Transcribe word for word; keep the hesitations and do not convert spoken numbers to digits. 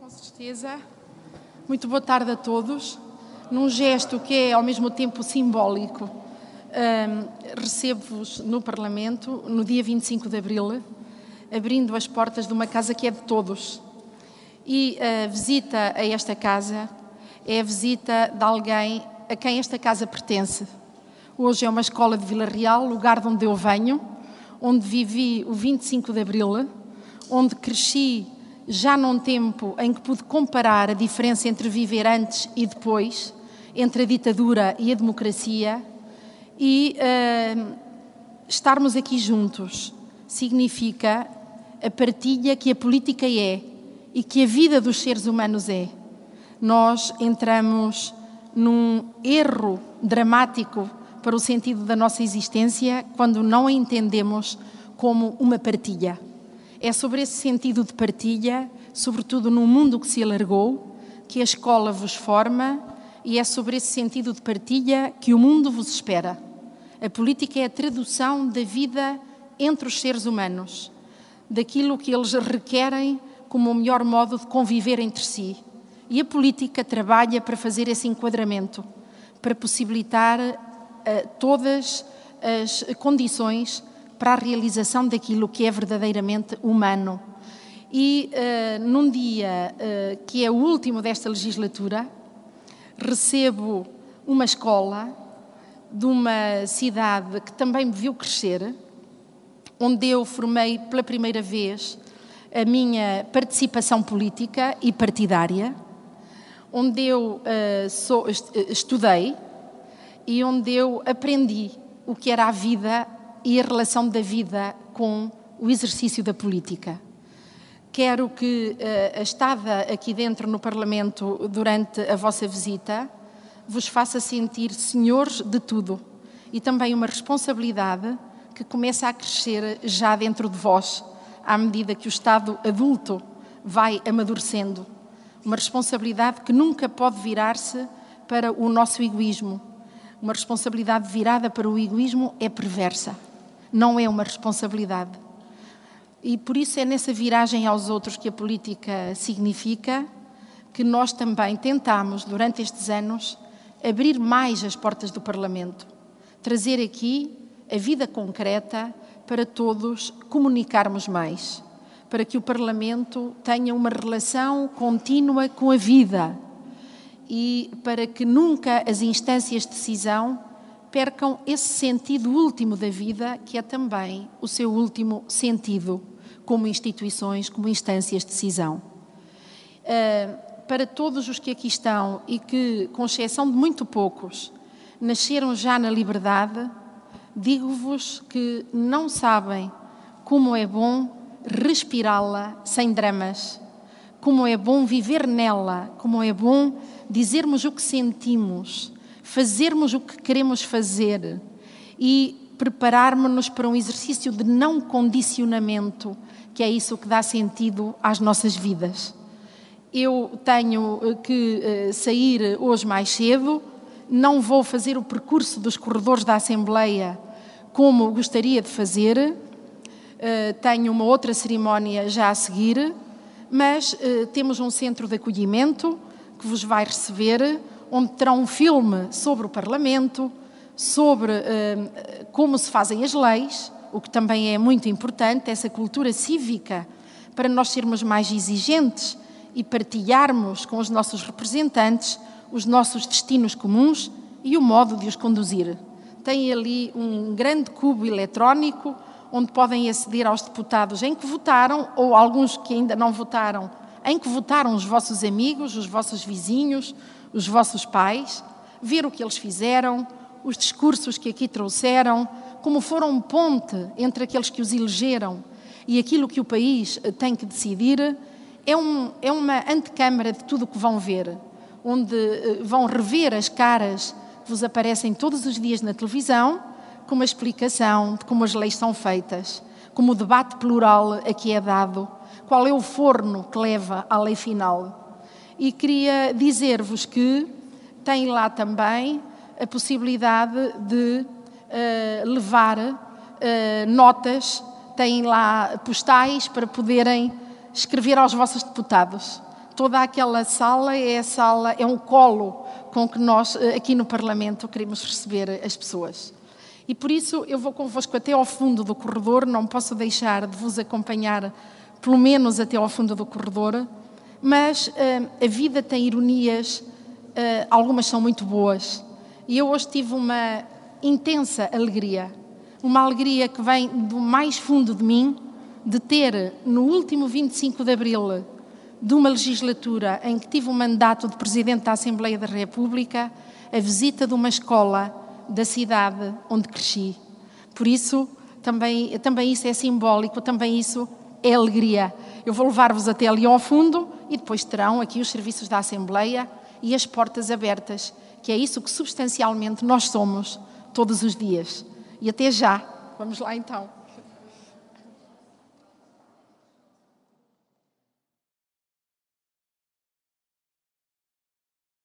Com certeza. Muito boa tarde a todos. Num gesto que é ao mesmo tempo simbólico, um, recebo-vos no Parlamento no dia vinte e cinco de abril, abrindo as portas de uma casa que é de todos. E a visita a esta casa é a visita de alguém a quem esta casa pertence. Hoje é uma escola de Vila Real, lugar de onde eu venho, onde vivi o vinte e cinco de abril, onde cresci já num tempo em que pude comparar a diferença entre viver antes e depois, entre a ditadura e a democracia, e uh, estarmos aqui juntos significa a partilha que a política é e que a vida dos seres humanos é. Nós entramos num erro dramático para o sentido da nossa existência quando não a entendemos como uma partilha. É sobre esse sentido de partilha, sobretudo num mundo que se alargou, que a escola vos forma, e é sobre esse sentido de partilha que o mundo vos espera. A política é a tradução da vida entre os seres humanos, daquilo que eles requerem como o melhor modo de conviver entre si. E a política trabalha para fazer esse enquadramento, para possibilitar uh, todas as condições para a realização daquilo que é verdadeiramente humano. E uh, num dia uh, que é o último desta legislatura, recebo uma escola de uma cidade que também me viu crescer, onde eu formei pela primeira vez a minha participação política e partidária, onde eu uh, sou, estudei e onde eu aprendi o que era a vida e a relação da vida com o exercício da política. Quero que uh, a estada aqui dentro no Parlamento durante a vossa visita vos faça sentir senhores de tudo e também uma responsabilidade que começa a crescer já dentro de vós, à medida que o estado adulto vai amadurecendo. Uma responsabilidade que nunca pode virar-se para o nosso egoísmo. Uma responsabilidade virada para o egoísmo é perversa. Não é uma responsabilidade. E por isso é nessa viragem aos outros que a política significa que nós também tentamos, durante estes anos, abrir mais as portas do Parlamento. Trazer aqui a vida concreta para todos comunicarmos mais. Para que o Parlamento tenha uma relação contínua com a vida. E para que nunca as instâncias de decisão percam esse sentido último da vida, que é também o seu último sentido, como instituições, como instâncias de decisão. Uh, para todos os que aqui estão e que, com exceção de muito poucos, nasceram já na liberdade, digo-vos que não sabem como é bom respirá-la sem dramas, como é bom viver nela, como é bom dizermos o que sentimos, fazermos o que queremos fazer e prepararmos-nos para um exercício de não condicionamento, que é isso que dá sentido às nossas vidas. Eu tenho que uh, sair hoje mais cedo, não vou fazer o percurso dos corredores da Assembleia como gostaria de fazer, uh, tenho uma outra cerimónia já a seguir, mas uh, temos um centro de acolhimento que vos vai receber, onde terá um filme sobre o Parlamento, sobre uh, como se fazem as leis, o que também é muito importante, essa cultura cívica, para nós sermos mais exigentes e partilharmos com os nossos representantes os nossos destinos comuns e o modo de os conduzir. Tem ali um grande cubo eletrónico, onde podem aceder aos deputados em que votaram, ou alguns que ainda não votaram, em que votaram os vossos amigos, os vossos vizinhos, os vossos pais, ver o que eles fizeram, os discursos que aqui trouxeram, como foram um ponte entre aqueles que os elegeram e aquilo que o país tem que decidir. É, um, é uma antecâmara de tudo o que vão ver, onde vão rever as caras que vos aparecem todos os dias na televisão, com uma explicação de como as leis são feitas, como o debate plural aqui é dado, qual é o forno que leva à lei final. E queria dizer-vos que tem lá também a possibilidade de uh, levar uh, notas, têm lá postais para poderem escrever aos vossos deputados. toda aquela sala é a sala, é um colo com que nós, aqui no Parlamento, queremos receber as pessoas. E por isso eu vou convosco até ao fundo do corredor, não posso deixar de vos acompanhar, pelo menos até ao fundo do corredor, mas uh, a vida tem ironias, uh, algumas são muito boas. E eu hoje tive uma intensa alegria, uma alegria que vem do mais fundo de mim, de ter, no último vinte e cinco de abril de uma legislatura em que tive o mandato de Presidente da Assembleia da República, a visita de uma escola da cidade onde cresci. Por isso, também, também isso é simbólico, também isso é alegria. Eu vou levar-vos até ali ao fundo e depois terão aqui os serviços da Assembleia e as portas abertas, que é isso que substancialmente nós somos todos os dias. E até já. Vamos lá então.